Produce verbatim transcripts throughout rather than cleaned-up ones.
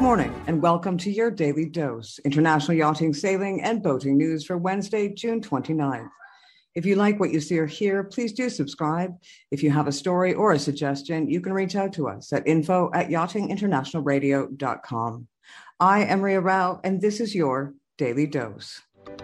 morning and welcome to your Daily Dose, international yachting, sailing, and boating news for Wednesday, June twenty-ninth. If you like what you see or hear, please do subscribe. If you have a story or a suggestion, you can reach out to us at info at yachting international radio dot com. I am Ria Rao, and this is your Daily Dose.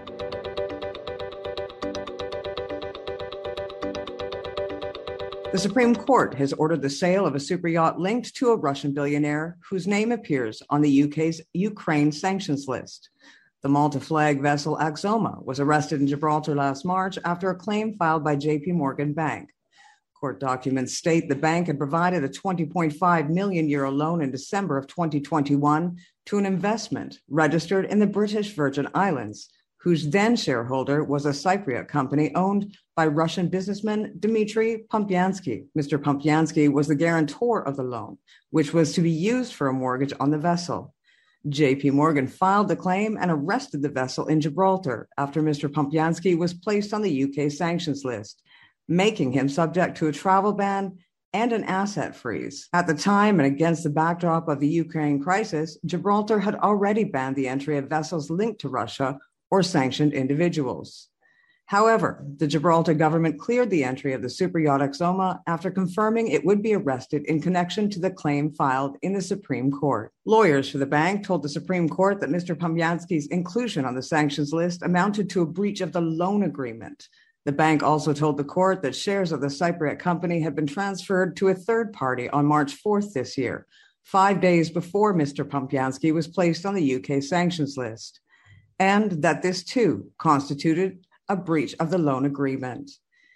The Supreme Court has ordered the sale of a superyacht linked to a Russian billionaire whose name appears on the U K's Ukraine sanctions list. The Malta flag vessel Axoma was arrested in Gibraltar last March after a claim filed by J P Morgan Bank. Court documents state the bank had provided a twenty point five million euro loan in December of twenty twenty-one to an investment registered in the British Virgin Islands, whose then shareholder was a Cypriot company owned by Russian businessman Dmitry Pumpyansky. Mister Pumpyansky was the guarantor of the loan, which was to be used for a mortgage on the vessel. J P Morgan filed the claim and arrested the vessel in Gibraltar after Mister Pumpyansky was placed on the U K sanctions list, making him subject to a travel ban and an asset freeze. At the time, and against the backdrop of the Ukraine crisis, Gibraltar had already banned the entry of vessels linked to Russia or sanctioned individuals. However, the Gibraltar government cleared the entry of the superyacht Axoma after confirming it would be arrested in connection to the claim filed in the Supreme Court. Lawyers for the bank told the Supreme Court that Mister Pumpyansky's inclusion on the sanctions list amounted to a breach of the loan agreement. The bank also told the court that shares of the Cypriot company had been transferred to a third party on March fourth this year, five days before Mister Pumpyansky was placed on the U K sanctions list, and that this too constituted a breach of the loan agreement.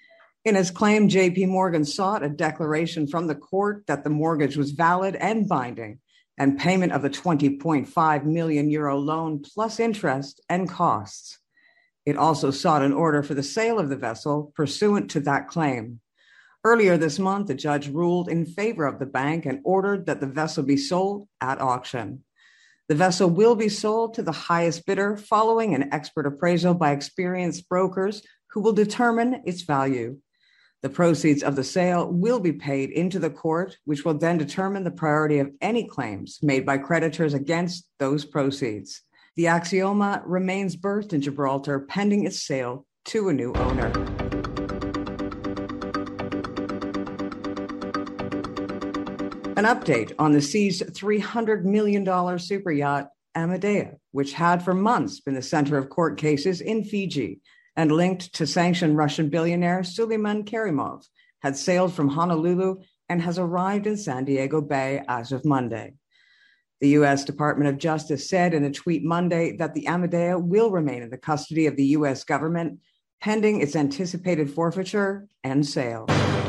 In his claim, J P Morgan sought a declaration from the court that the mortgage was valid and binding, and payment of the twenty point five million euro loan plus interest and costs. It also sought an order for the sale of the vessel pursuant to that claim. Earlier this month, the judge ruled in favor of the bank and ordered that the vessel be sold at auction. The vessel will be sold to the highest bidder following an expert appraisal by experienced brokers who will determine its value. The proceeds of the sale will be paid into the court, which will then determine the priority of any claims made by creditors against those proceeds. The Axoma remains berthed in Gibraltar pending its sale to a new owner. An update on the seized three hundred million dollars superyacht Amadea, which had for months been the center of court cases in Fiji and linked to sanctioned Russian billionaire Suleiman Kerimov, had sailed from Honolulu and has arrived in San Diego Bay as of Monday. The U S Department of Justice said in a tweet Monday that the Amadea will remain in the custody of the U S government pending its anticipated forfeiture and sale.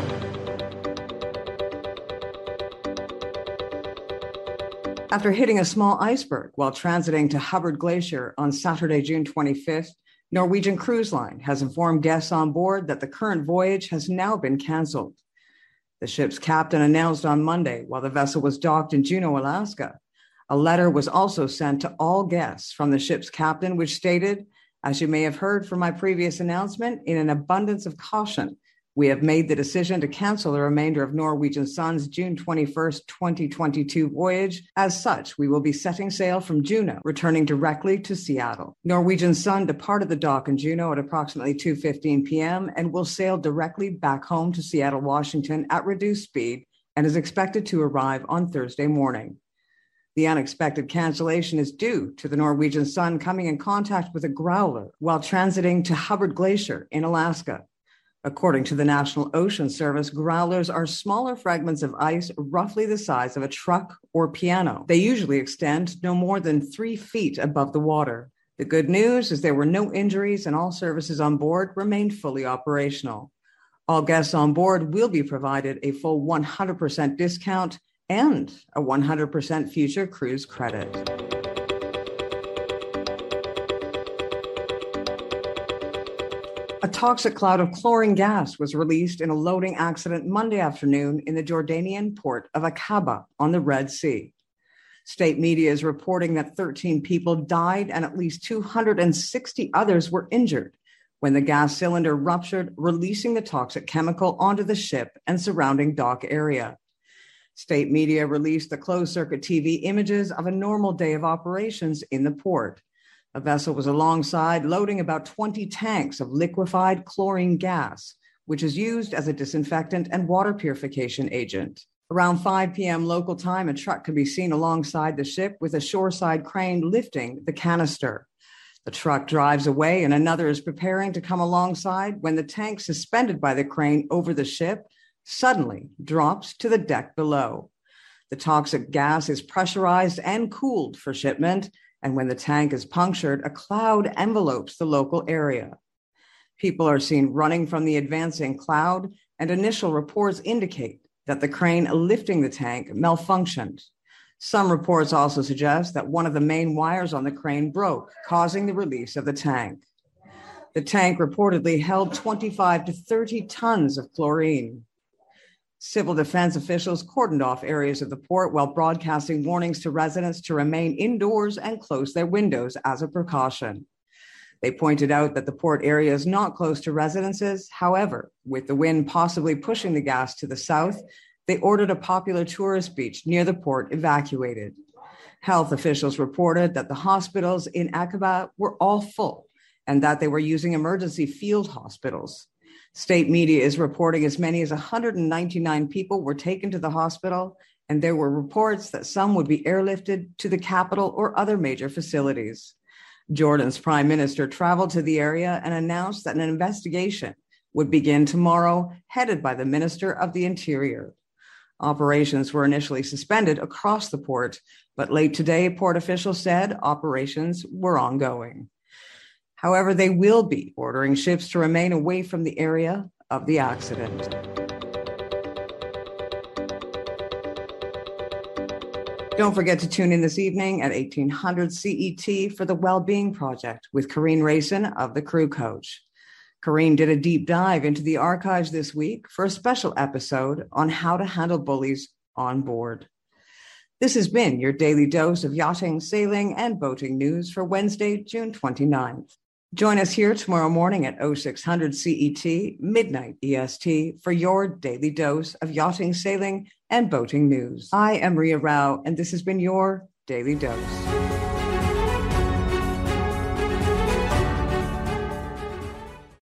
After hitting a small iceberg while transiting to Hubbard Glacier on Saturday, June twenty-fifth, Norwegian Cruise Line has informed guests on board that the current voyage has now been canceled. The ship's captain announced on Monday while the vessel was docked in Juneau, Alaska. A letter was also sent to all guests from the ship's captain, which stated, "As you may have heard from my previous announcement, in an abundance of caution, we have made the decision to cancel the remainder of Norwegian Sun's June twenty-first, twenty twenty-two voyage. As such, we will be setting sail from Juneau, returning directly to Seattle." Norwegian Sun departed the dock in Juneau at approximately two fifteen p.m. and will sail directly back home to Seattle, Washington at reduced speed and is expected to arrive on Thursday morning. The unexpected cancellation is due to the Norwegian Sun coming in contact with a growler while transiting to Hubbard Glacier in Alaska. According to the National Ocean Service, growlers are smaller fragments of ice roughly the size of a truck or piano. They usually extend no more than three feet above the water. The good news is there were no injuries and all services on board remained fully operational. All guests on board will be provided a full one hundred percent discount and a one hundred percent future cruise credit. A toxic cloud of chlorine gas was released in a loading accident Monday afternoon in the Jordanian port of Aqaba on the Red Sea. State media is reporting that thirteen people died and at least two hundred sixty others were injured when the gas cylinder ruptured, releasing the toxic chemical onto the ship and surrounding dock area. State media released the closed-circuit T V images of a normal day of operations in the port. A vessel was alongside loading about twenty tanks of liquefied chlorine gas, which is used as a disinfectant and water purification agent. Around five p.m. local time, a truck could be seen alongside the ship with a shoreside crane lifting the canister. The truck drives away and another is preparing to come alongside when the tank suspended by the crane over the ship suddenly drops to the deck below. The toxic gas is pressurized and cooled for shipment, and when the tank is punctured, a cloud envelopes the local area. People are seen running from the advancing cloud, and initial reports indicate that the crane lifting the tank malfunctioned. Some reports also suggest that one of the main wires on the crane broke, causing the release of the tank. The tank reportedly held twenty-five to thirty tons of chlorine. Civil defense officials cordoned off areas of the port while broadcasting warnings to residents to remain indoors and close their windows as a precaution. They pointed out that the port area is not close to residences. However, with the wind possibly pushing the gas to the south, they ordered a popular tourist beach near the port evacuated. Health officials reported that the hospitals in Aqaba were all full and that they were using emergency field hospitals. State media is reporting as many as one hundred ninety-nine people were taken to the hospital, and there were reports that some would be airlifted to the capital or other major facilities. Jordan's prime minister traveled to the area and announced that an investigation would begin tomorrow, headed by the Minister of the Interior. Operations were initially suspended across the port, but late today, port officials said operations were ongoing. However, they will be ordering ships to remain away from the area of the accident. Don't forget to tune in this evening at eighteen hundred C E T for the Wellbeing Project with Karine Rayson of the Crew Coach. Karine did a deep dive into the archives this week for a special episode on how to handle bullies on board. This has been your daily dose of yachting, sailing, and boating news for Wednesday, June twenty-ninth. Join us here tomorrow morning at oh six hundred C E T, midnight E S T, for your daily dose of yachting, sailing, and boating news. I am Ria Rao, and this has been your Daily Dose.